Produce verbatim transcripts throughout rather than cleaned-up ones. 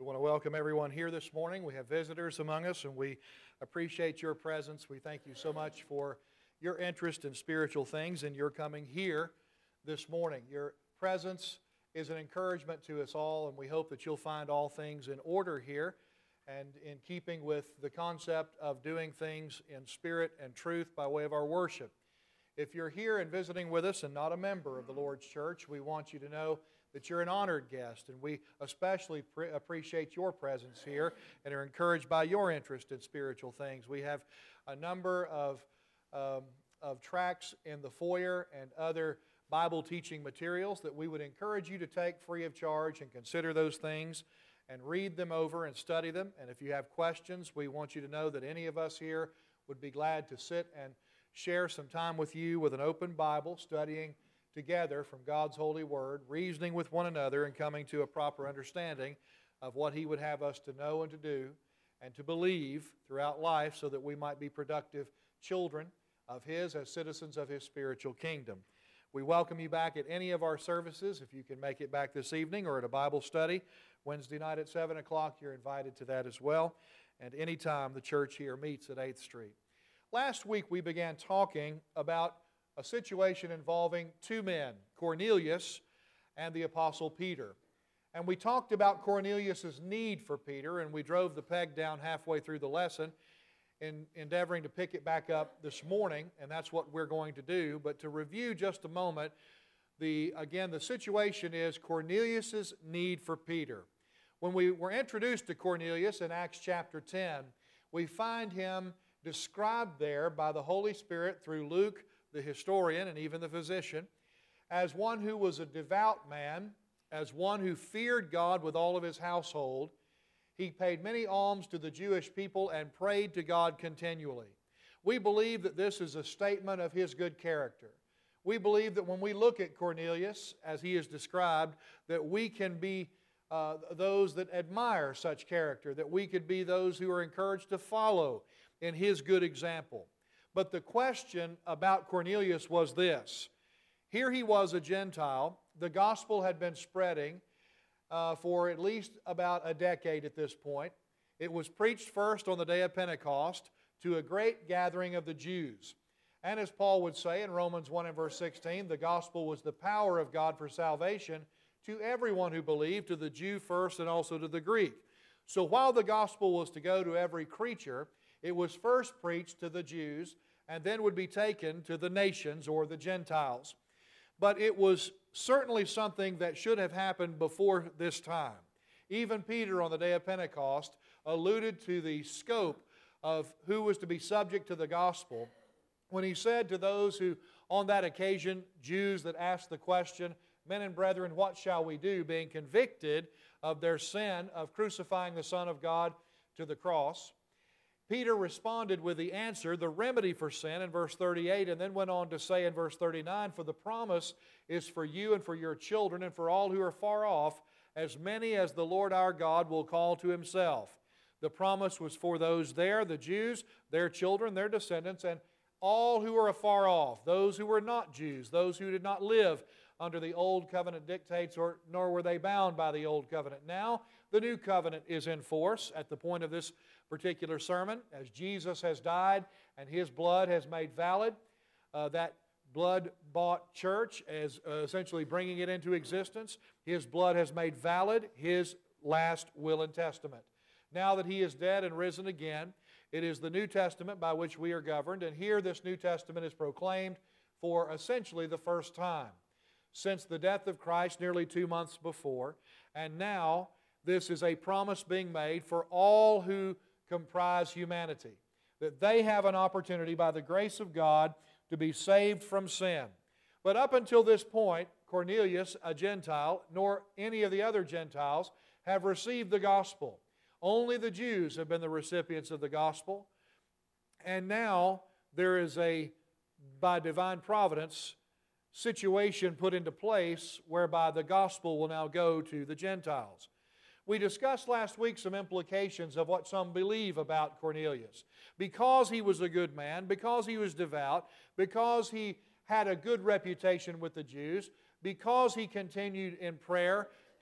We want to welcome everyone here this morning. We have visitors among us, and we appreciate your presence. We thank you so much for your interest in spiritual things and your coming here this morning. Your presence is an encouragement to us all, and we hope that you'll find all things in order here and in keeping with the concept of doing things in spirit and truth by way of our worship. If you're here and visiting with us and not a member of the Lord's Church, we want you to know that you're an honored guest, and we especially pre- appreciate your presence here and are encouraged by your interest in spiritual things. We have a number of, um, of tracts in the foyer and other Bible teaching materials that we would encourage you to take free of charge and consider those things and read them over and study them. And if you have questions, we want you to know that any of us here would be glad to sit and share some time with you with an open Bible, studying together from God's holy word, reasoning with one another, and coming to a proper understanding of what He would have us to know and to do and to believe throughout life so that we might be productive children of His as citizens of His spiritual kingdom. We welcome you back at any of our services. If you can make it back this evening, or at a Bible study Wednesday night at seven o'clock, you're invited to that as well. And anytime the church here meets at eighth Street. Last week we began talking about a situation involving two men, Cornelius and the Apostle Peter. And we talked about Cornelius' need for Peter, and we drove the peg down halfway through the lesson in endeavoring to pick it back up this morning, and that's what we're going to do. But to review just a moment, the again, the situation is Cornelius' need for Peter. When we were introduced to Cornelius in Acts chapter ten, we find him described there by the Holy Spirit through Luke, the historian, and even the physician, as one who was a devout man, as one who feared God with all of his household. He paid many alms to the Jewish people and prayed to God continually. We believe that this is a statement of his good character. We believe that when we look at Cornelius, as he is described, that we can be uh, those that admire such character, that we could be those who are encouraged to follow in his good example. But the question about Cornelius was this. Here he was a Gentile. The gospel had been spreading uh, for at least about a decade at this point. It was preached first on the day of Pentecost to a great gathering of the Jews. And as Paul would say in Romans one and verse sixteen, the gospel was the power of God for salvation to everyone who believed, to the Jew first and also to the Greek. So while the gospel was to go to every creature, it was first preached to the Jews and then would be taken to the nations or the Gentiles. But it was certainly something that should have happened before this time. Even Peter on the day of Pentecost alluded to the scope of who was to be subject to the gospel when he said to those who on that occasion, Jews that asked the question, "Men and brethren, what shall we do?" being convicted of their sin of crucifying the Son of God to the cross. Peter responded with the answer, the remedy for sin, in verse thirty-eight, and then went on to say in verse thirty-nine, "For the promise is for you and for your children and for all who are far off, as many as the Lord our God will call to Himself." The promise was for those there, the Jews, their children, their descendants, and all who are afar off, those who were not Jews, those who did not live under the old covenant dictates, or nor were they bound by the old covenant. Now, the new covenant is in force at the point of this particular sermon, as Jesus has died and His blood has made valid uh, that blood-bought church, as uh, essentially bringing it into existence. His blood has made valid His last will and testament. Now that He is dead and risen again, it is the New Testament by which we are governed, and here this New Testament is proclaimed for essentially the first time since the death of Christ nearly two months before, and now this is a promise being made for all who comprise humanity, that they have an opportunity by the grace of God to be saved from sin. But up until this point, Cornelius, a Gentile, nor any of the other Gentiles have received the gospel. Only the Jews have been the recipients of the gospel. And now there is a, by divine providence, situation put into place whereby the gospel will now go to the Gentiles. We discussed last week some implications of what some believe about Cornelius. Because he was a good man, because he was devout, because he had a good reputation with the Jews, because he continued in prayer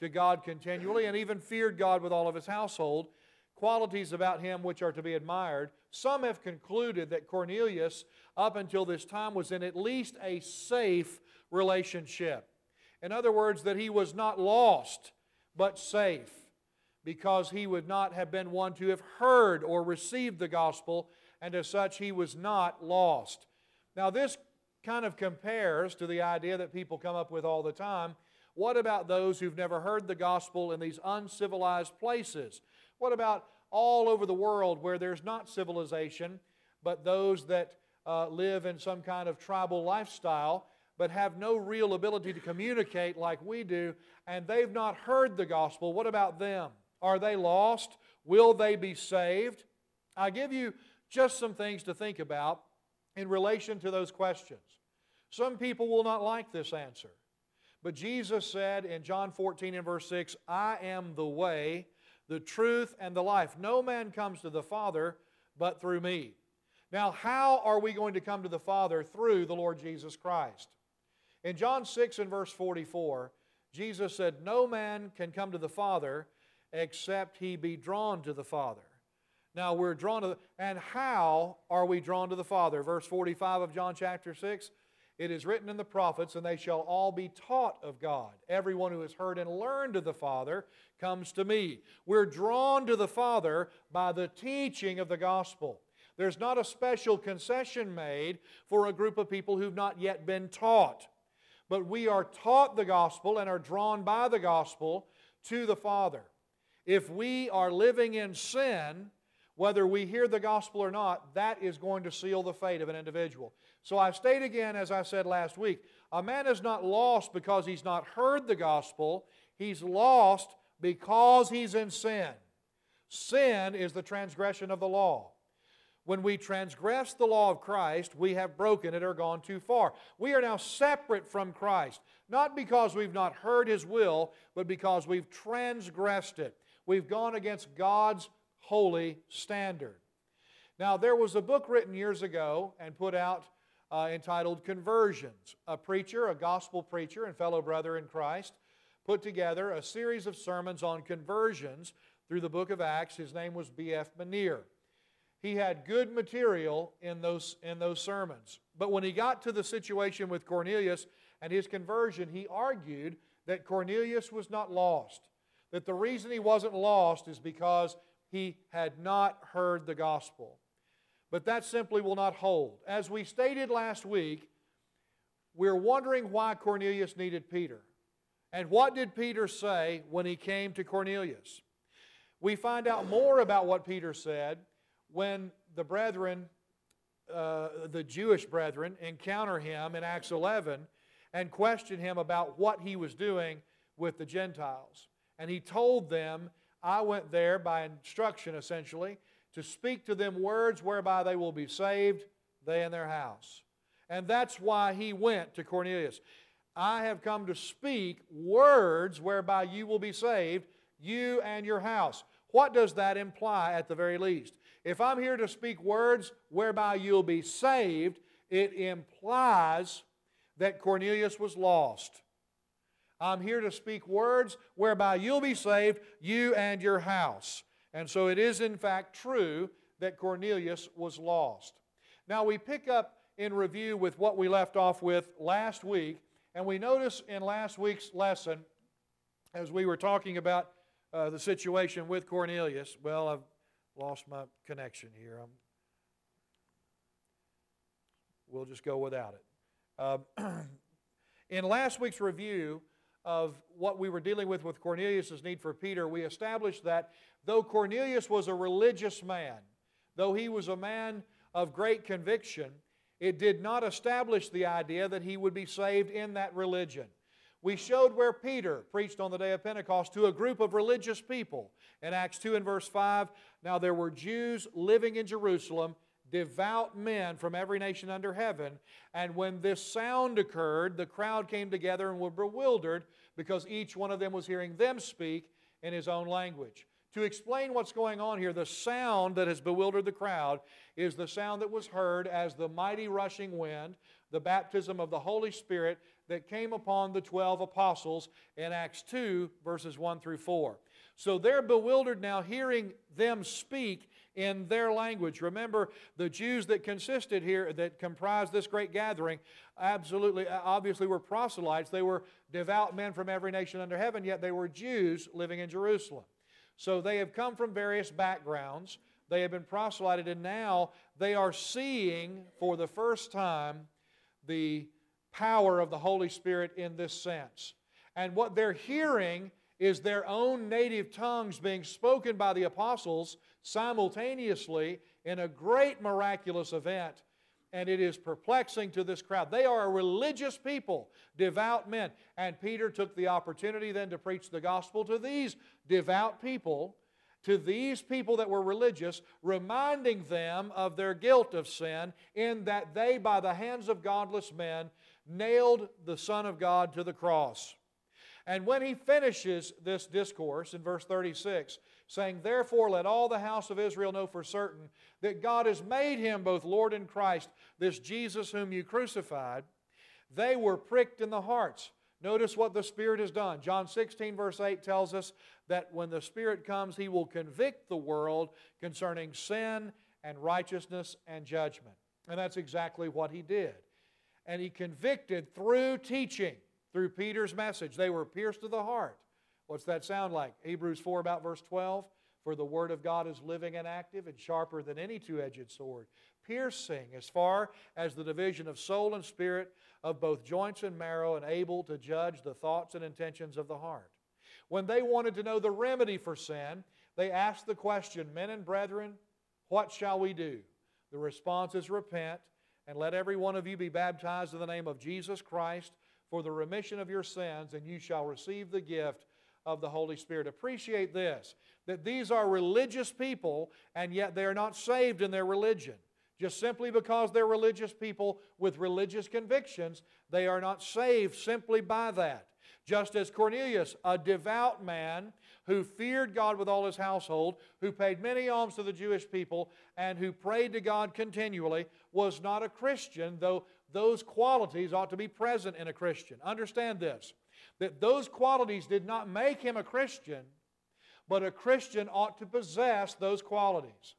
to God continually and even feared God with all of his household, qualities about him which are to be admired. Some have concluded that Cornelius, up until this time, was in at least a safe relationship. In other words, that he was not lost, but safe, because he would not have been one to have heard or received the gospel, and as such he was not lost. Now this kind of compares to the idea that people come up with all the time. What about those who've never heard the gospel in these uncivilized places? What about all over the world where there's not civilization, but those that uh, live in some kind of tribal lifestyle, but have no real ability to communicate like we do, and they've not heard the gospel? What about them? Are they lost? Will they be saved? I give you just some things to think about in relation to those questions. Some people will not like this answer. But Jesus said in John fourteen and verse six, I am the way, the truth, and the life. No man comes to the Father but through me. Now, how are we going to come to the Father? Through the Lord Jesus Christ. In John six and verse forty-four, Jesus said, no man can come to the Father except he be drawn to the Father. Now, we're drawn to the, and how are we drawn to the Father? Verse forty-five of John chapter six, it is written in the prophets, and they shall all be taught of God. Everyone who has heard and learned of the Father comes to me. We're drawn to the Father by the teaching of the gospel. There's not a special concession made for a group of people who've not yet been taught. But we are taught the gospel and are drawn by the gospel to the Father. If we are living in sin, whether we hear the gospel or not, that is going to seal the fate of an individual. So I state again, as I said last week, a man is not lost because he's not heard the gospel. He's lost because he's in sin. Sin is the transgression of the law. When we transgress the law of Christ, we have broken it or gone too far. We are now separate from Christ, not because we've not heard His will, but because we've transgressed it. We've gone against God's holy standard. Now, there was a book written years ago and put out uh, entitled Conversions. A preacher, a gospel preacher and fellow brother in Christ, put together a series of sermons on conversions through the book of Acts. His name was B F Manier. He had good material in those, in those sermons. But when he got to the situation with Cornelius and his conversion, he argued that Cornelius was not lost. That the reason he wasn't lost is because he had not heard the gospel. But that simply will not hold. As we stated last week, we're wondering why Cornelius needed Peter. And what did Peter say when he came to Cornelius? We find out more about what Peter said when the brethren, uh, the Jewish brethren, encounter him in Acts eleven and question him about what he was doing with the Gentiles. And he told them, I went there by instruction, essentially, to speak to them words whereby they will be saved, they and their house. And that's why he went to Cornelius. I have come to speak words whereby you will be saved, you and your house. What does that imply at the very least? If I'm here to speak words whereby you'll be saved, it implies that Cornelius was lost. I'm here to speak words whereby you'll be saved, you and your house. And so it is in fact true that Cornelius was lost. Now we pick up in review with what we left off with last week, and we notice in last week's lesson, as we were talking about uh, the situation with Cornelius, well, I've lost my connection here. I'm, we'll just go without it. Uh, in last week's review of what we were dealing with with Cornelius' need for Peter, we established that though Cornelius was a religious man, though he was a man of great conviction, it did not establish the idea that he would be saved in that religion. We showed where Peter preached on the day of Pentecost to a group of religious people. In Acts two and verse five, now there were Jews living in Jerusalem, devout men from every nation under heaven, and when this sound occurred, the crowd came together and were bewildered because each one of them was hearing them speak in his own language. To explain what's going on here, the sound that has bewildered the crowd is the sound that was heard as the mighty rushing wind, the baptism of the Holy Spirit that came upon the twelve apostles in Acts two, verses one through four. So they're bewildered now hearing them speak in their language. Remember, the Jews that consisted here, that comprised this great gathering, absolutely, obviously were proselytes. They were devout men from every nation under heaven, yet they were Jews living in Jerusalem. So they have come from various backgrounds. They have been proselyted, and now they are seeing for the first time the power of the Holy Spirit in this sense. And what they're hearing is their own native tongues being spoken by the apostles simultaneously in a great miraculous event. And it is perplexing to this crowd. They are a religious people, devout men. And Peter took the opportunity then to preach the gospel to these devout people, to these people that were religious, reminding them of their guilt of sin in that they, by the hands of godless men, nailed the Son of God to the cross. And when he finishes this discourse in verse thirty-six, saying, "Therefore let all the house of Israel know for certain that God has made him both Lord and Christ, this Jesus whom you crucified," they were pricked in the hearts. Notice what the Spirit has done. John sixteen verse eight tells us that when the Spirit comes, He will convict the world concerning sin and righteousness and judgment. And that's exactly what He did. And He convicted through teaching, through Peter's message. They were pierced to the heart. What's that sound like? Hebrews four about verse twelve. "For the Word of God is living and active and sharper than any two-edged sword, piercing as far as the division of soul and spirit, of both joints and marrow, and able to judge the thoughts and intentions of the heart." When they wanted to know the remedy for sin, they asked the question, "Men and brethren, what shall we do?" The response is, "Repent, and let every one of you be baptized in the name of Jesus Christ for the remission of your sins, and you shall receive the gift of the Holy Spirit." Appreciate this, that these are religious people, and yet they are not saved in their religion. Just simply because they're religious people with religious convictions, they are not saved simply by that. Just as Cornelius, a devout man who feared God with all his household, who paid many alms to the Jewish people, and who prayed to God continually, was not a Christian, though those qualities ought to be present in a Christian. Understand this, that those qualities did not make him a Christian, but a Christian ought to possess those qualities.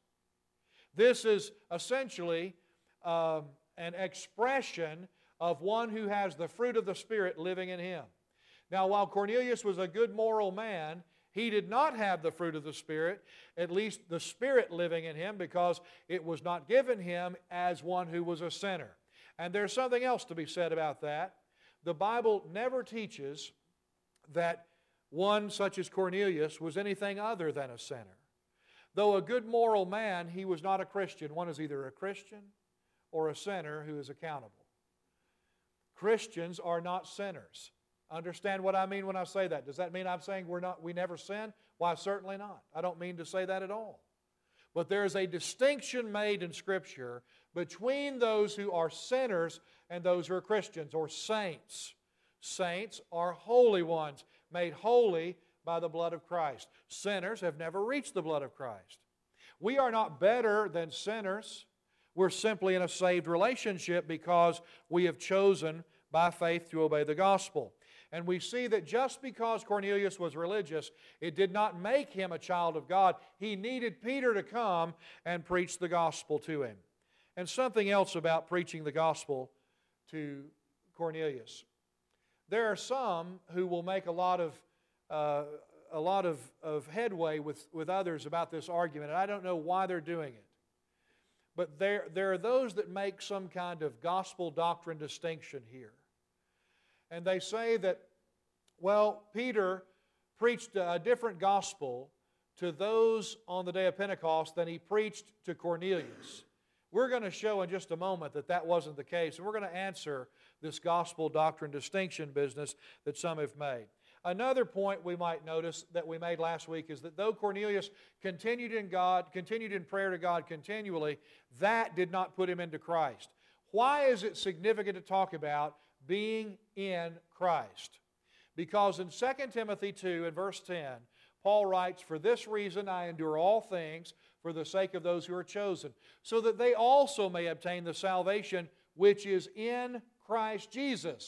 This is essentially um, an expression of one who has the fruit of the Spirit living in him. Now, while Cornelius was a good moral man, he did not have the fruit of the Spirit, at least the Spirit living in him, because it was not given him as one who was a sinner. And there's something else to be said about that. The Bible never teaches that one such as Cornelius was anything other than a sinner. Though a good moral man, he was not a Christian. One is either a Christian or a sinner who is accountable. Christians are not sinners. Understand what I mean when I say that? Does that mean I'm saying we're not, we never sin? Why, certainly not. I don't mean to say that at all. But there is a distinction made in Scripture between those who are sinners and those who are Christians, or saints. Saints are holy ones, made holy by the blood of Christ. Sinners have never reached the blood of Christ. We are not better than sinners. We're simply in a saved relationship because we have chosen by faith to obey the gospel. And we see that just because Cornelius was religious, it did not make him a child of God. He needed Peter to come and preach the gospel to him. And something else about preaching the gospel to Cornelius. There are some who will make a lot of uh, a lot of, of headway with, with others about this argument, and I don't know why they're doing it. But there, there are those that make some kind of gospel doctrine distinction here. And they say that, well, Peter preached a different gospel to those on the day of Pentecost than he preached to Cornelius. We're going to show in just a moment that that wasn't the case, and we're going to answer this gospel doctrine distinction business that some have made. Another point we might notice that we made last week is that though Cornelius continued in God, continued in prayer to God continually, that did not put him into Christ. Why is it significant to talk about being in Christ? Because in Second Timothy two and verse ten, Paul writes, "For this reason I endure all things for the sake of those who are chosen, so that they also may obtain the salvation which is in Christ Jesus,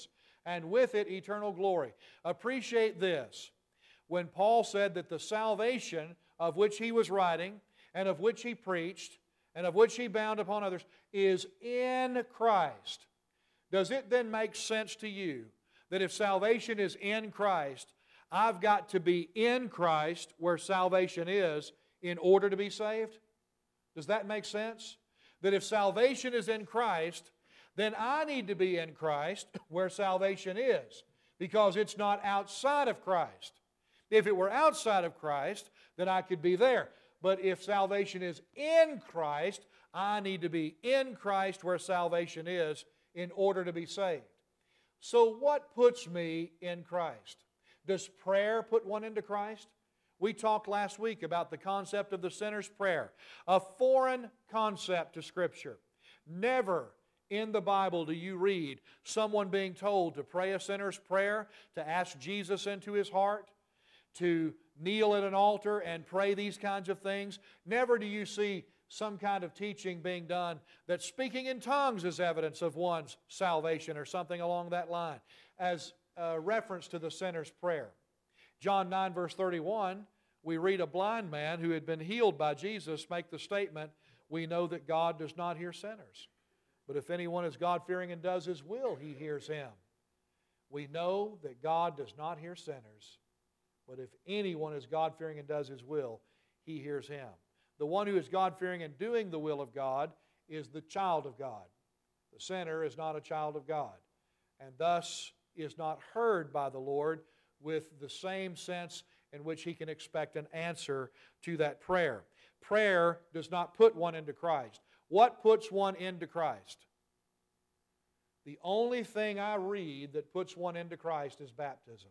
and with it eternal glory. Appreciate this. When Paul said that the salvation of which he was writing and of which he preached and of which he bound upon others is in Christ, does it then make sense to you that if salvation is in Christ, I've got to be in Christ where salvation is in order to be saved? Does that make sense? That if salvation is in Christ, then I need to be in Christ where salvation is, because it's not outside of Christ. If it were outside of Christ, then I could be there. But if salvation is in Christ, I need to be in Christ where salvation is in order to be saved. So what puts me in Christ? Does prayer put one into Christ? We talked last week about the concept of the sinner's prayer, a foreign concept to Scripture. Never in the Bible do you read someone being told to pray a sinner's prayer, to ask Jesus into his heart, to kneel at an altar and pray these kinds of things. Never do you see some kind of teaching being done that speaking in tongues is evidence of one's salvation or something along that line as a reference to the sinner's prayer. John nine verse thirty-one, we read a blind man who had been healed by Jesus make the statement, we know that God does not hear sinners. But if anyone is God-fearing and does His will, He hears him. We know that God does not hear sinners. But if anyone is God-fearing and does His will, He hears him. The one who is God-fearing and doing the will of God is the child of God. The sinner is not a child of God, and thus is not heard by the Lord with the same sense in which He can expect an answer to that prayer. Prayer does not put one into Christ. What puts one into Christ? The only thing I read that puts one into Christ is baptism.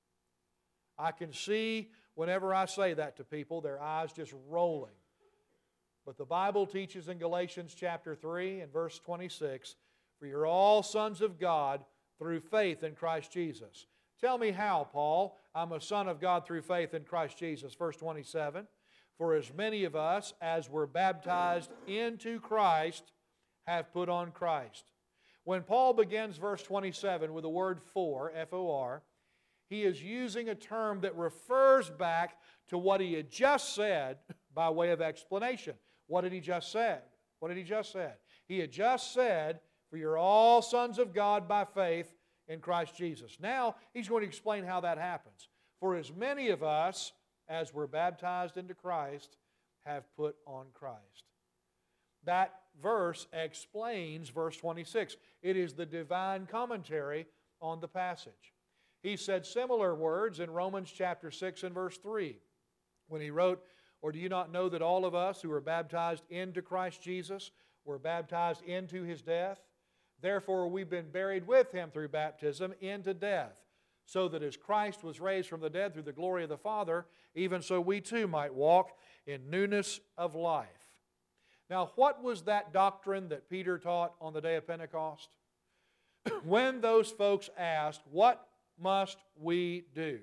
I can see whenever I say that to people, their eyes just rolling. But the Bible teaches in Galatians chapter three and verse twenty-six, for you're all sons of God through faith in Christ Jesus. Tell me how, Paul, I'm a son of God through faith in Christ Jesus. Verse twenty-seven, for as many of us as were baptized into Christ have put on Christ. When Paul begins verse twenty-seven with the word for, F O R, he is using a term that refers back to what he had just said by way of explanation. What did he just say? What did he just say? He had just said, for you're all sons of God by faith in Christ Jesus. Now, he's going to explain how that happens. For as many of us as were baptized into Christ have put on Christ. That verse explains verse twenty-six. It is the divine commentary on the passage. He said similar words in Romans chapter six and verse three when he wrote, or do you not know that all of us who were baptized into Christ Jesus were baptized into His death? Therefore we've been buried with Him through baptism into death, so that as Christ was raised from the dead through the glory of the Father, even so we too might walk in newness of life. Now, what was that doctrine that Peter taught on the day of Pentecost? When those folks asked, what must we do?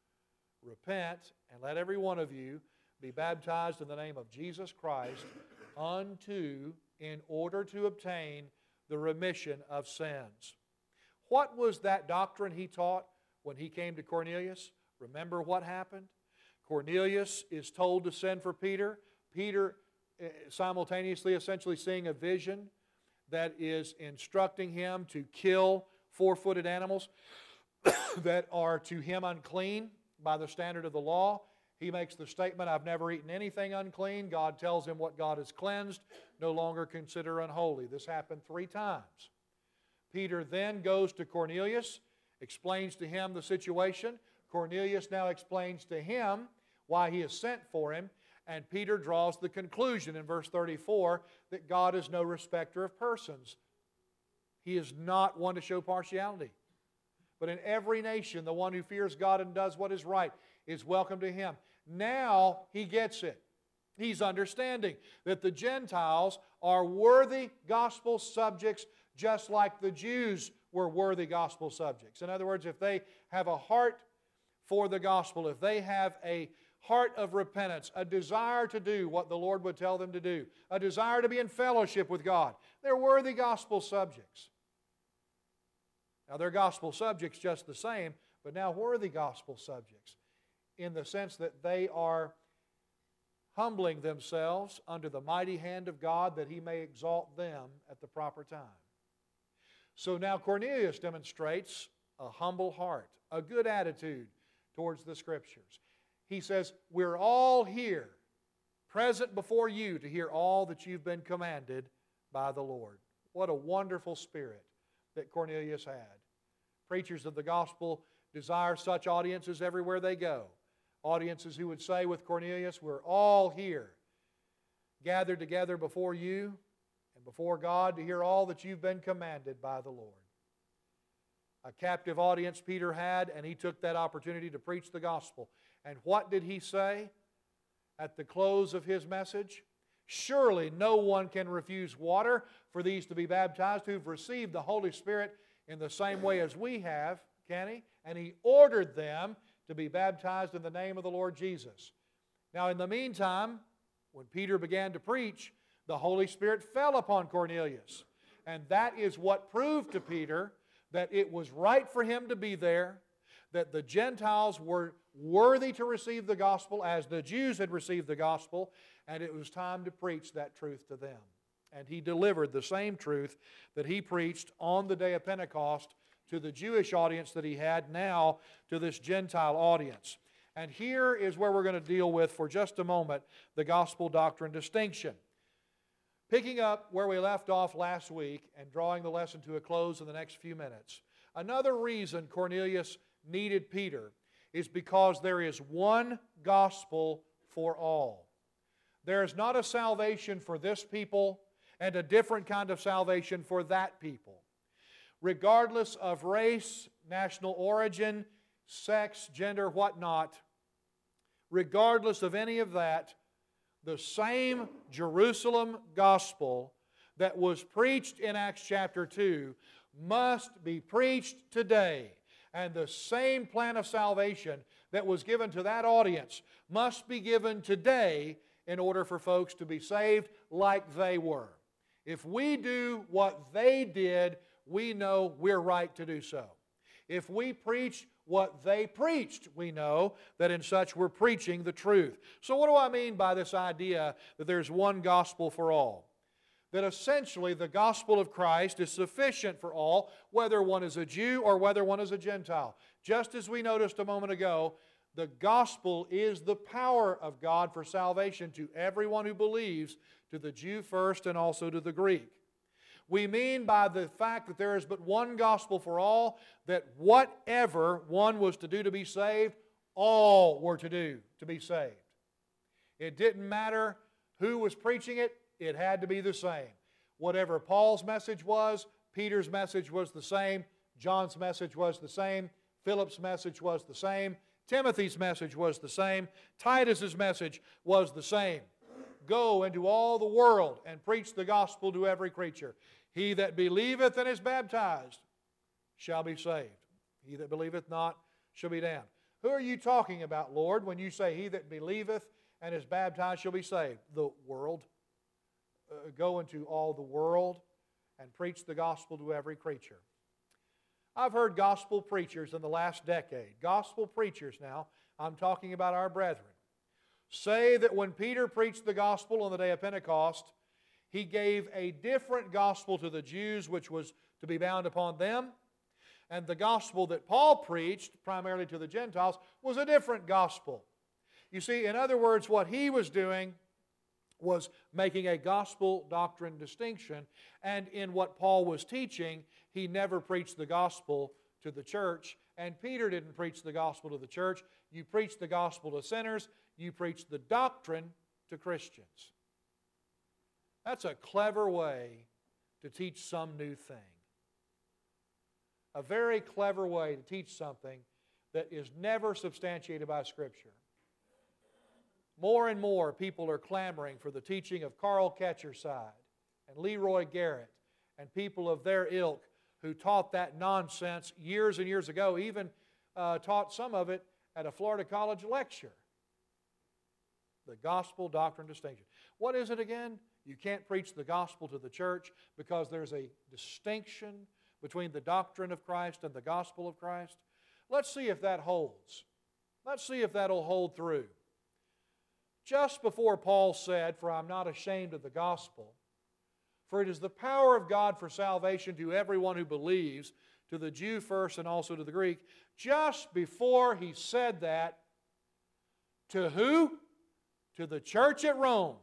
Repent and let every one of you be baptized in the name of Jesus Christ unto, in order to obtain the remission of sins. What was that doctrine he taught when he came to Cornelius? Remember what happened? Cornelius is told to send for Peter. Peter simultaneously essentially seeing a vision that is instructing him to kill four-footed animals that are to him unclean by the standard of the law. He makes the statement, I've never eaten anything unclean. God tells him what God has cleansed, no longer consider unholy. This happened three times. Peter then goes to Cornelius, explains to him the situation. Cornelius now explains to him why he has sent for him. And Peter draws the conclusion in verse thirty-four that God is no respecter of persons. He is not one to show partiality. But in every nation, the one who fears God and does what is right is welcome to Him. Now he gets it. He's understanding that the Gentiles are worthy gospel subjects just like the Jews were worthy gospel subjects. In other words, if they have a heart for the gospel, if they have a heart of repentance, a desire to do what the Lord would tell them to do, a desire to be in fellowship with God, they're worthy gospel subjects. Now, they're gospel subjects just the same, but now worthy gospel subjects in the sense that they are humbling themselves under the mighty hand of God that He may exalt them at the proper time. So now Cornelius demonstrates a humble heart, a good attitude towards the Scriptures. He says, we're all here, present before you to hear all that you've been commanded by the Lord. What a wonderful spirit that Cornelius had. Preachers of the gospel desire such audiences everywhere they go. Audiences who would say with Cornelius, we're all here, gathered together before you and before God to hear all that you've been commanded by the Lord. A captive audience Peter had, and he took that opportunity to preach the gospel. And what did he say at the close of his message? Surely no one can refuse water for these to be baptized who've received the Holy Spirit in the same way as we have, can he? And he ordered them to be baptized in the name of the Lord Jesus. Now, in the meantime, when Peter began to preach, the Holy Spirit fell upon Cornelius. And that is what proved to Peter that it was right for him to be there, that the Gentiles were worthy to receive the gospel as the Jews had received the gospel, and it was time to preach that truth to them. And he delivered the same truth that he preached on the day of Pentecost to the Jewish audience that he had, now to this Gentile audience. And here is where we're going to deal with, for just a moment, the gospel doctrine distinction. Picking up where we left off last week and drawing the lesson to a close in the next few minutes, another reason Cornelius needed Peter is because there is one gospel for all. There is not a salvation for this people and a different kind of salvation for that people. Regardless of race, national origin, sex, gender, whatnot, regardless of any of that, the same Jerusalem gospel that was preached in Acts chapter two must be preached today. And the same plan of salvation that was given to that audience must be given today in order for folks to be saved like they were. If we do what they did, we know we're right to do so. If we preach what they preached, we know that in such we're preaching the truth. So what do I mean by this idea that there's one gospel for all? That essentially the gospel of Christ is sufficient for all, whether one is a Jew or whether one is a Gentile. Just as we noticed a moment ago, the gospel is the power of God for salvation to everyone who believes, to the Jew first and also to the Greek. We mean by the fact that there is but one gospel for all, that whatever one was to do to be saved, all were to do to be saved. It didn't matter who was preaching it, it had to be the same. Whatever Paul's message was, Peter's message was the same, John's message was the same, Philip's message was the same, Timothy's message was the same, Titus's message was the same. Go into all the world and preach the gospel to every creature. He that believeth and is baptized shall be saved. He that believeth not shall be damned. Who are you talking about, Lord, when you say he that believeth and is baptized shall be saved? The world. Uh, go into all the world and preach the gospel to every creature. I've heard gospel preachers in the last decade, gospel preachers now, I'm talking about our brethren, say that when Peter preached the gospel on the day of Pentecost, he gave a different gospel to the Jews, which was to be bound upon them, and the gospel that Paul preached, primarily to the Gentiles, was a different gospel. You see, in other words, what he was doing was making a gospel doctrine distinction, and in what Paul was teaching, he never preached the gospel to the church, and Peter didn't preach the gospel to the church. You preach the gospel to sinners, you preach the doctrine to Christians. That's a clever way to teach some new thing. A very clever way to teach something that is never substantiated by Scripture. More and more people are clamoring for the teaching of Carl Ketcherside and Leroy Garrett and people of their ilk who taught that nonsense years and years ago, even uh, taught some of it at a Florida college lecture. The gospel doctrine distinction. What is it again? You can't preach the gospel to the church because there's a distinction between the doctrine of Christ and the gospel of Christ? Let's see if that holds. Let's see if that'll hold through. Just before Paul said, "For I'm not ashamed of the gospel, for it is the power of God for salvation to everyone who believes, to the Jew first and also to the Greek," just before he said that, to who? To the church at Rome.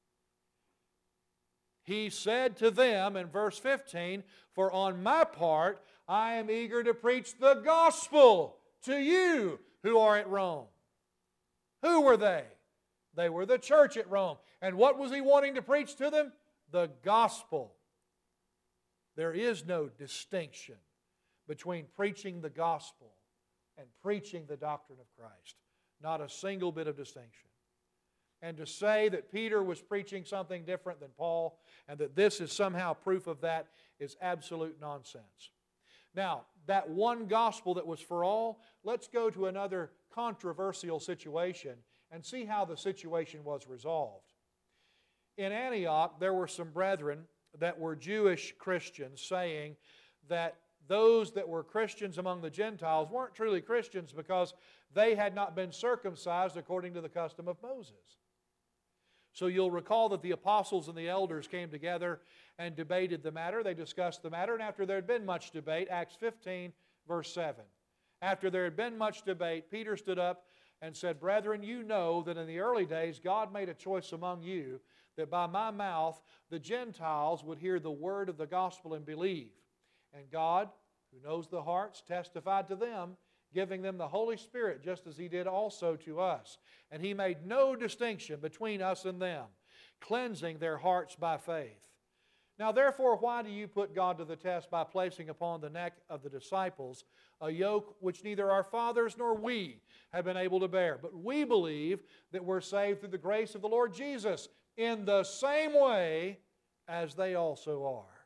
He said to them in verse fifteen, "For on my part I am eager to preach the gospel to you who are at Rome." Who were they? They were the church at Rome. And what was he wanting to preach to them? The gospel. There is no distinction between preaching the gospel and preaching the doctrine of Christ. Not a single bit of distinction. And to say that Peter was preaching something different than Paul and that this is somehow proof of that is absolute nonsense. Now, that one gospel that was for all, let's go to another controversial situation and see how the situation was resolved. In Antioch, there were some brethren that were Jewish Christians saying that those that were Christians among the Gentiles weren't truly Christians because they had not been circumcised according to the custom of Moses. So you'll recall that the apostles and the elders came together and debated the matter. They discussed the matter, and after there had been much debate, Acts fifteen, verse seven, after there had been much debate, Peter stood up and said, "Brethren, you know that in the early days God made a choice among you that by my mouth the Gentiles would hear the word of the gospel and believe. And God, who knows the hearts, testified to them, giving them the Holy Spirit, just as He did also to us. And He made no distinction between us and them, cleansing their hearts by faith. Now therefore, why do you put God to the test by placing upon the neck of the disciples a yoke which neither our fathers nor we have been able to bear? But we believe that we're saved through the grace of the Lord Jesus in the same way as they also are."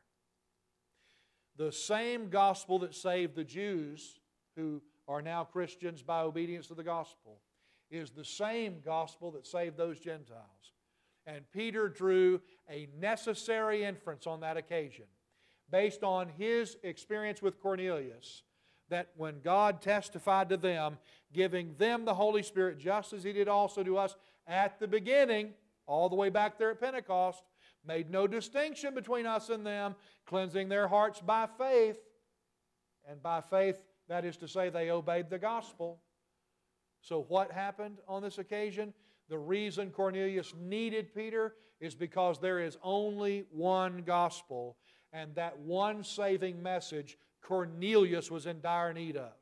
The same gospel that saved the Jews, who are now Christians by obedience to the gospel, is the same gospel that saved those Gentiles. And Peter drew a necessary inference on that occasion, based on his experience with Cornelius, that when God testified to them, giving them the Holy Spirit, just as He did also to us at the beginning, all the way back there at Pentecost, made no distinction between us and them, cleansing their hearts by faith. And by faith, that is to say, they obeyed the gospel. So what happened on this occasion? The reason Cornelius needed Peter is because there is only one gospel, and that one saving message Cornelius was in dire need of.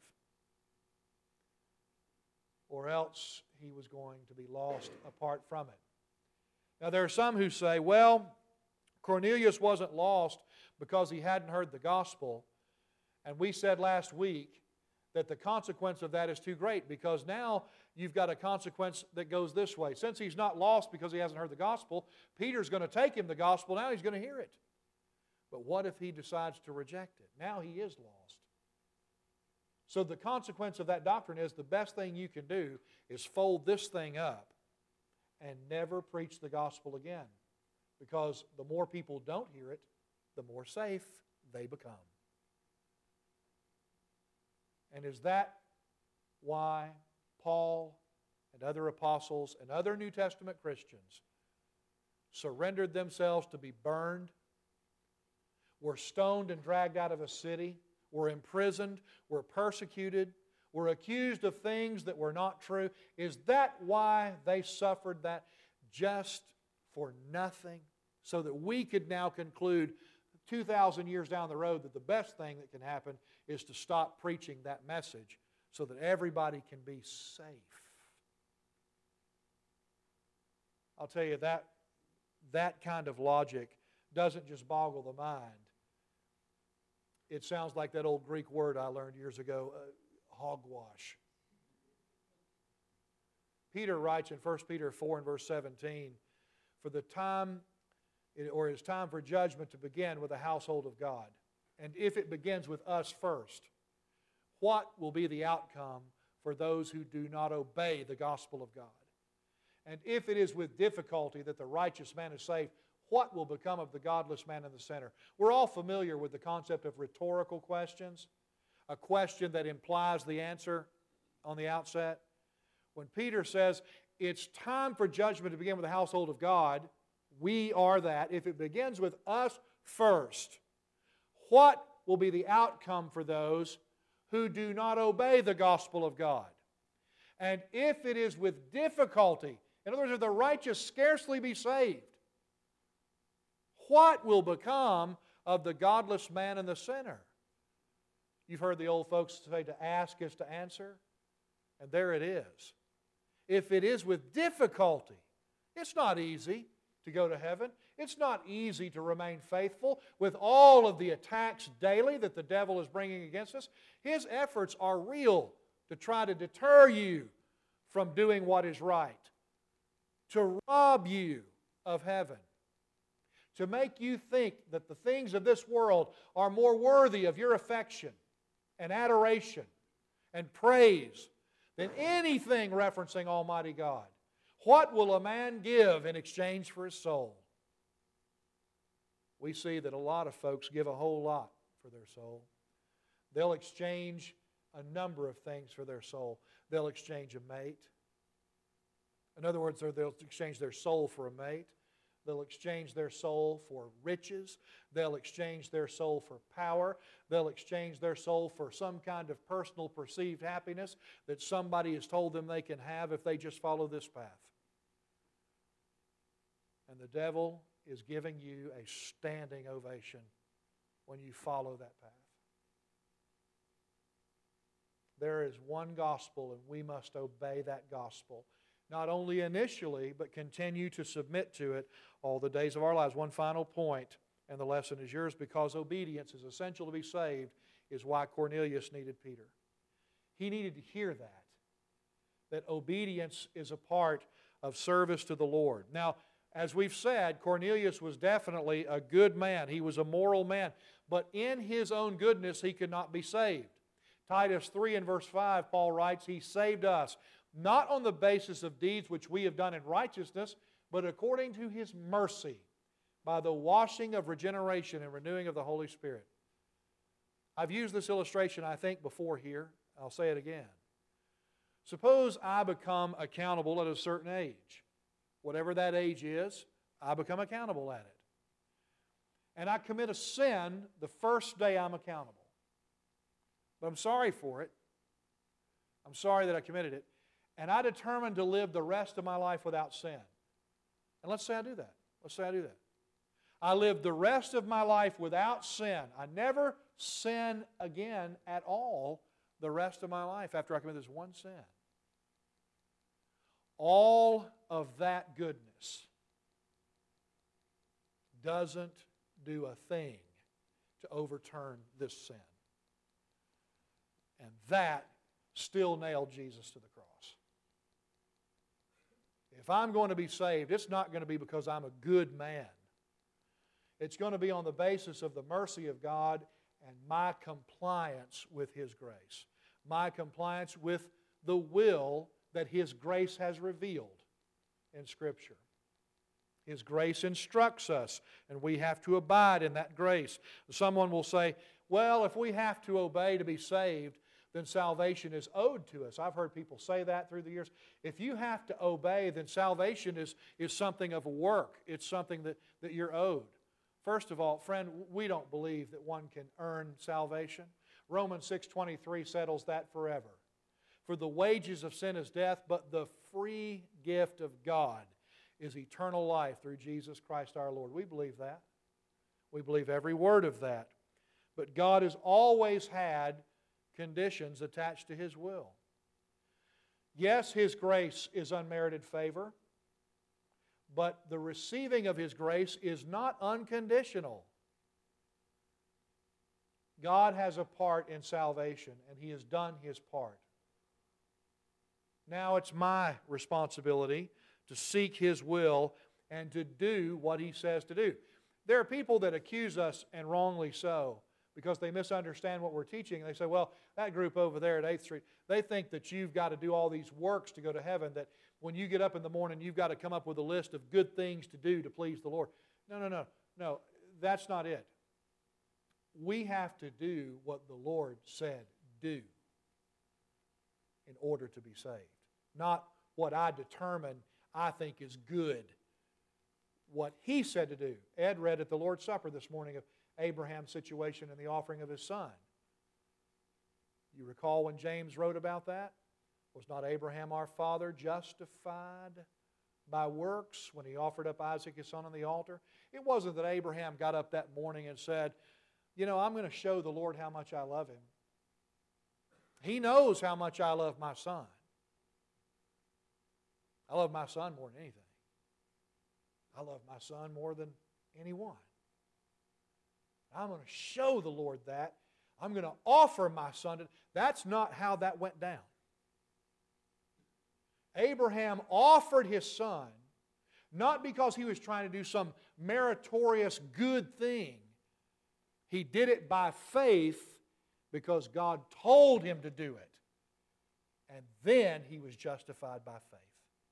Or else he was going to be lost apart from it. Now there are some who say, well, Cornelius wasn't lost because he hadn't heard the gospel. And we said last week that the consequence of that is too great, because now you've got a consequence that goes this way. Since he's not lost because he hasn't heard the gospel, Peter's going to take him the gospel, now he's going to hear it. But what if he decides to reject it? Now he is lost. So the consequence of that doctrine is the best thing you can do is fold this thing up and never preach the gospel again. Because the more people don't hear it, the more safe they become. And is that why Paul and other apostles and other New Testament Christians surrendered themselves to be burned, were stoned and dragged out of a city, were imprisoned, were persecuted, were accused of things that were not true? Is that why they suffered that just for nothing? So that we could now conclude two thousand years down the road that the best thing that can happen is to stop preaching that message so that everybody can be safe. I'll tell you, that, that kind of logic doesn't just boggle the mind. It sounds like that old Greek word I learned years ago, uh, hogwash. Peter writes in First Peter four and verse seventeen, for the time, or it is time for judgment to begin with the household of God. And if it begins with us first, what will be the outcome for those who do not obey the gospel of God? And if it is with difficulty that the righteous man is saved, what will become of the godless man in the sinner? We're all familiar with the concept of rhetorical questions, a question that implies the answer on the outset. When Peter says, it's time for judgment to begin with the household of God, we are that. If it begins with us first, what will be the outcome for those who do not obey the gospel of God? And if it is with difficulty, in other words, if the righteous scarcely be saved, what will become of the godless man and the sinner? You've heard the old folks say to ask is to answer, and there it is. If it is with difficulty, it's not easy to go to heaven. It's not easy to remain faithful with all of the attacks daily that the devil is bringing against us. His efforts are real to try to deter you from doing what is right, to rob you of heaven, to make you think that the things of this world are more worthy of your affection and adoration and praise than anything referencing Almighty God. What will a man give in exchange for his soul? We see that a lot of folks give a whole lot for their soul. They'll exchange a number of things for their soul. They'll exchange a mate. In other words, they'll exchange their soul for a mate. They'll exchange their soul for riches. They'll exchange their soul for power. They'll exchange their soul for some kind of personal perceived happiness that somebody has told them they can have if they just follow this path. And the devil is giving you a standing ovation when you follow that path. There is one gospel, and we must obey that gospel. Not only initially, but continue to submit to it all the days of our lives. One final point, and the lesson is yours, because obedience is essential to be saved, is why Cornelius needed Peter. He needed to hear that, that obedience is a part of service to the Lord. Now, as we've said, Cornelius was definitely a good man. He was a moral man. But in his own goodness, he could not be saved. Titus three and verse five, Paul writes, He saved us, not on the basis of deeds which we have done in righteousness, but according to His mercy, by the washing of regeneration and renewing of the Holy Spirit. I've used this illustration, I think, before here. I'll say it again. Suppose I become accountable at a certain age. Whatever that age is, I become accountable at it. And I commit a sin the first day I'm accountable. But I'm sorry for it. I'm sorry that I committed it. And I determine to live the rest of my life without sin. And let's say I do that. Let's say I do that. I live the rest of my life without sin. I never sin again at all the rest of my life after I commit this one sin. All of that goodness doesn't do a thing to overturn this sin. And that still nailed Jesus to the cross. If I'm going to be saved, it's not going to be because I'm a good man. It's going to be on the basis of the mercy of God and my compliance with His grace. My compliance with the will that His grace has revealed in Scripture. His grace instructs us, and we have to abide in that grace. Someone will say, well, if we have to obey to be saved, then salvation is owed to us. I've heard people say that through the years. If you have to obey, then salvation is, is something of a work. It's something that, that you're owed. First of all, friend, we don't believe that one can earn salvation. Romans six twenty-three settles that forever. For the wages of sin is death, but the free gift of God is eternal life through Jesus Christ our Lord. We believe that. We believe every word of that. But God has always had conditions attached to His will. Yes, His grace is unmerited favor, but the receiving of His grace is not unconditional. God has a part in salvation, and He has done His part. Now it's my responsibility to seek His will and to do what He says to do. There are people that accuse us, and wrongly so, because they misunderstand what we're teaching. They say, well, that group over there at eighth Street, they think that you've got to do all these works to go to heaven, that when you get up in the morning, you've got to come up with a list of good things to do to please the Lord. No, no, no, no. That's not it. We have to do what the Lord said do in order to be saved. Not what I determine I think is good. What He said to do. Ed read at the Lord's Supper this morning of Abraham's situation and the offering of his son. You recall when James wrote about that? Was not Abraham our father justified by works when he offered up Isaac his son on the altar? It wasn't that Abraham got up that morning and said, you know, I'm going to show the Lord how much I love Him. He knows how much I love my son. I love my son more than anything. I love my son more than anyone. I'm going to show the Lord that. I'm going to offer my son to... That's not how that went down. Abraham offered his son not because he was trying to do some meritorious good thing. He did it by faith because God told him to do it. And then he was justified by faith.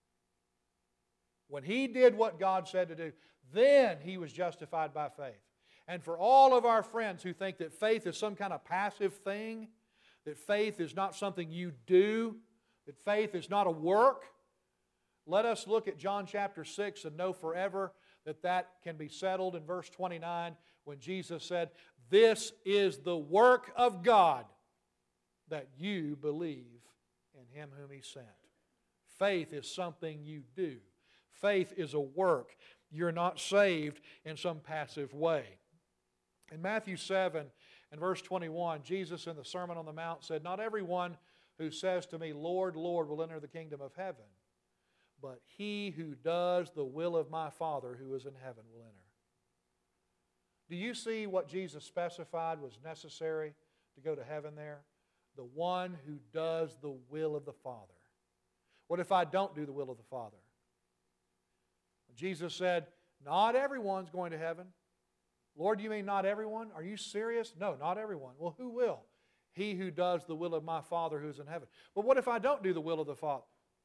When he did what God said to do, then he was justified by faith. And for all of our friends who think that faith is some kind of passive thing, that faith is not something you do, that faith is not a work, let us look at John chapter six and know forever that that can be settled in verse twenty-nine when Jesus said, "This is the work of God, that you believe in Him whom He sent." Faith is something you do. Faith is a work. You're not saved in some passive way. In Matthew seven and verse twenty-one, Jesus in the Sermon on the Mount said, "Not everyone who says to me, 'Lord, Lord,' will enter the kingdom of heaven, but he who does the will of my Father who is in heaven will enter." Do you see what Jesus specified was necessary to go to heaven there? The one who does the will of the Father. What if I don't do the will of the Father? Jesus said, not everyone's going to heaven. Lord, you mean not everyone? Are you serious? No, not everyone. Well, who will? He who does the will of my Father who is in heaven. But what if I don't do the will of the Father?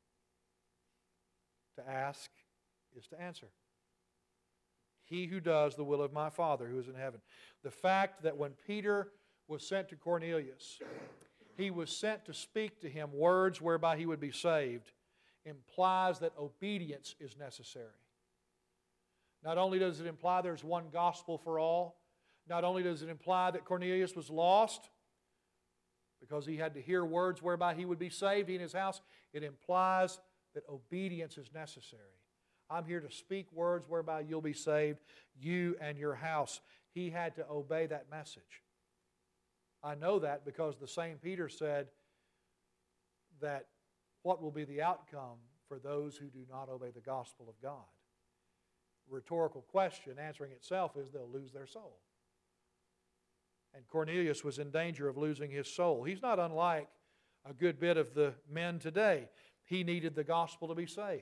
To ask is to answer. He who does the will of my Father who is in heaven. The fact that when Peter was sent to Cornelius, he was sent to speak to him words whereby he would be saved, implies that obedience is necessary. Not only does it imply there's one gospel for all, not only does it imply that Cornelius was lost because he had to hear words whereby he would be saved, he and his house, it implies that obedience is necessary. I'm here to speak words whereby you'll be saved, you and your house. He had to obey that message. I know that because the same Peter said that what will be the outcome for those who do not obey the gospel of God? Rhetorical question answering itself is they'll lose their soul. And Cornelius was in danger of losing his soul. He's not unlike a good bit of the men today. He needed the gospel to be saved.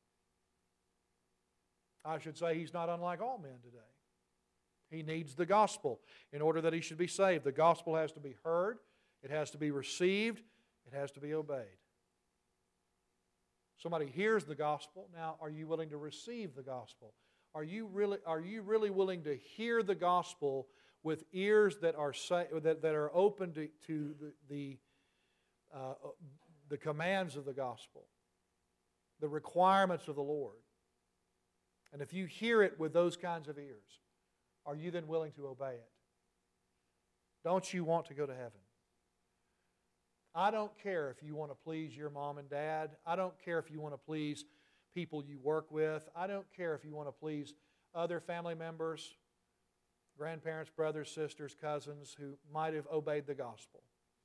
I should say he's not unlike all men today. He needs the gospel in order that he should be saved. The gospel has to be heard, it has to be received, it has to be obeyed. Somebody hears the gospel. Now, are you willing to receive the gospel? Are you really, are you really willing to hear the gospel with ears that are sa- that, that are open to, to the the, uh, the commands of the gospel, the requirements of the Lord? And if you hear it with those kinds of ears, are you then willing to obey it? Don't you want to go to heaven? I don't care if you want to please your mom and dad. I don't care if you want to please people you work with. I don't care if you want to please other family members, grandparents, brothers, sisters, cousins who might have obeyed the gospel.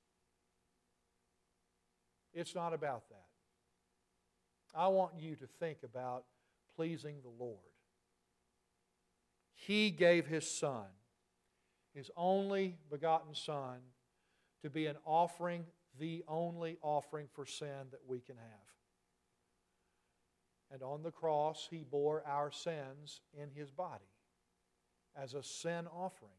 It's not about that. I want you to think about pleasing the Lord. He gave His Son, His only begotten Son, to be an offering, the only offering for sin that we can have. And on the cross, He bore our sins in His body as a sin offering,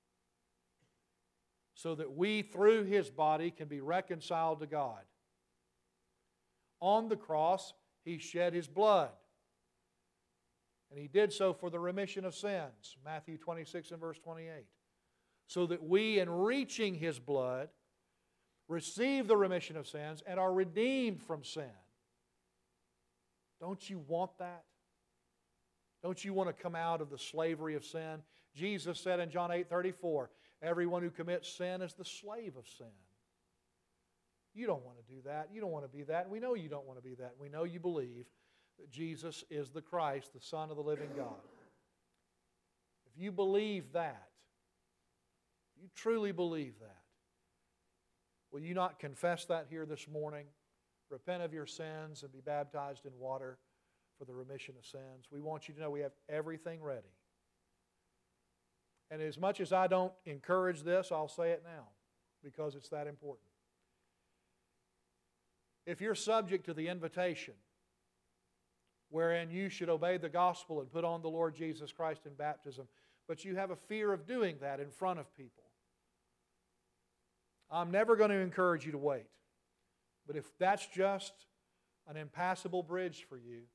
so that we, through His body, can be reconciled to God. On the cross, He shed His blood. And He did so for the remission of sins, Matthew twenty-six and verse twenty-eight. So that we, in reaching His blood, receive the remission of sins and are redeemed from sin. Don't you want that? Don't you want to come out of the slavery of sin? Jesus said in John eight thirty-four, everyone who commits sin is the slave of sin. You don't want to do that. You don't want to be that. We know you don't want to be that. We know you believe that Jesus is the Christ, the Son of the living God. If you believe that, you truly believe that, will you not confess that here this morning? Repent of your sins and be baptized in water for the remission of sins. We want you to know we have everything ready. And as much as I don't encourage this, I'll say it now because it's that important. If you're subject to the invitation wherein you should obey the gospel and put on the Lord Jesus Christ in baptism, but you have a fear of doing that in front of people, I'm never going to encourage you to wait. But if that's just an impassable bridge for you,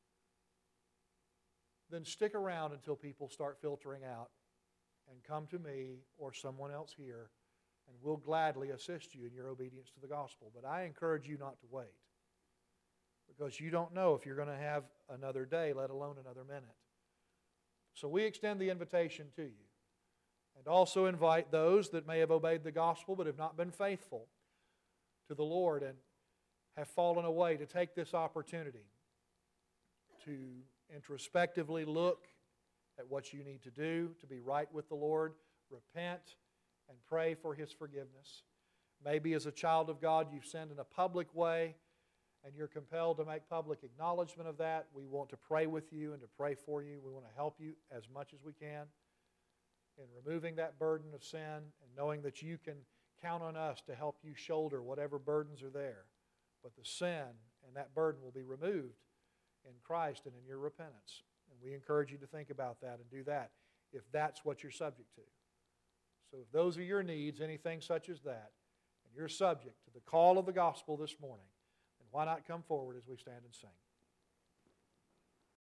then stick around until people start filtering out and come to me or someone else here, and we'll gladly assist you in your obedience to the gospel. But I encourage you not to wait, because you don't know if you're going to have another day, let alone another minute. So we extend the invitation to you, and also invite those that may have obeyed the gospel but have not been faithful to the Lord and have fallen away to take this opportunity to introspectively look at what you need to do to be right with the Lord, repent, and pray for His forgiveness. Maybe as a child of God you've sinned in a public way and you're compelled to make public acknowledgement of that. We want to pray with you and to pray for you. We want to help you as much as we can in removing that burden of sin and knowing that you can count on us to help you shoulder whatever burdens are there. But the sin and that burden will be removed in Christ and in your repentance. And we encourage you to think about that and do that if that's what you're subject to. So if those are your needs, anything such as that, and you're subject to the call of the gospel this morning, then why not come forward as we stand and sing?